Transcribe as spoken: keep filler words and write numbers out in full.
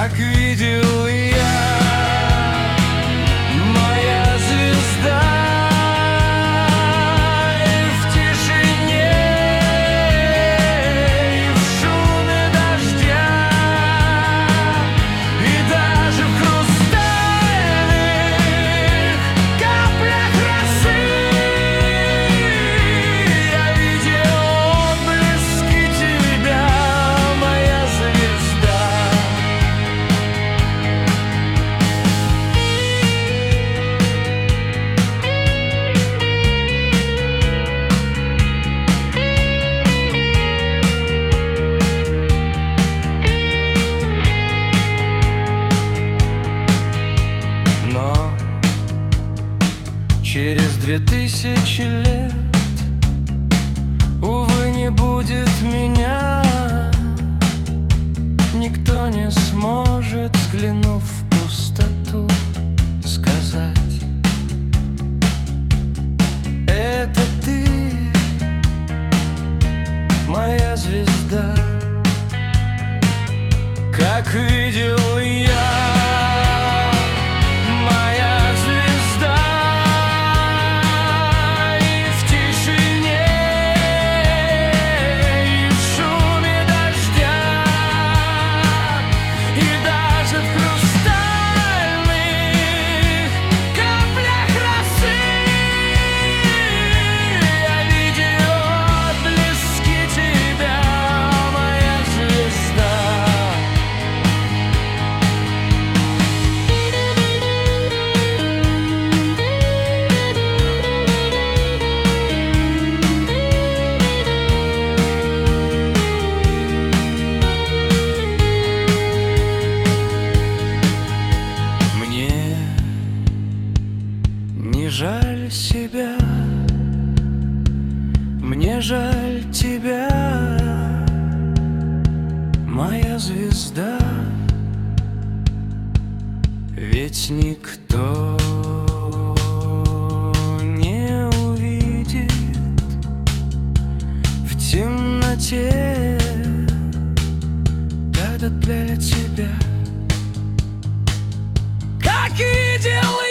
как видел я, моя звезда. И в тишине, и в шуме дождя, и даже в хрустальных каплях росы я видел отблески тебя, моя звезда. Но через две тысячи лет, увы, не будет меня. Никто не сможет, взглянув в пустоту, сказать: это ты, моя звезда. Как видел я, моя звезда. И в тишине, и в шуме дождя, и даже в хрустальных каплях росы я видел отблески тебя, моя звезда. Мне не жаль себя, мне жаль тебя, моя звезда. Ведь никто не увидит в темноте, когда для тебя, как видел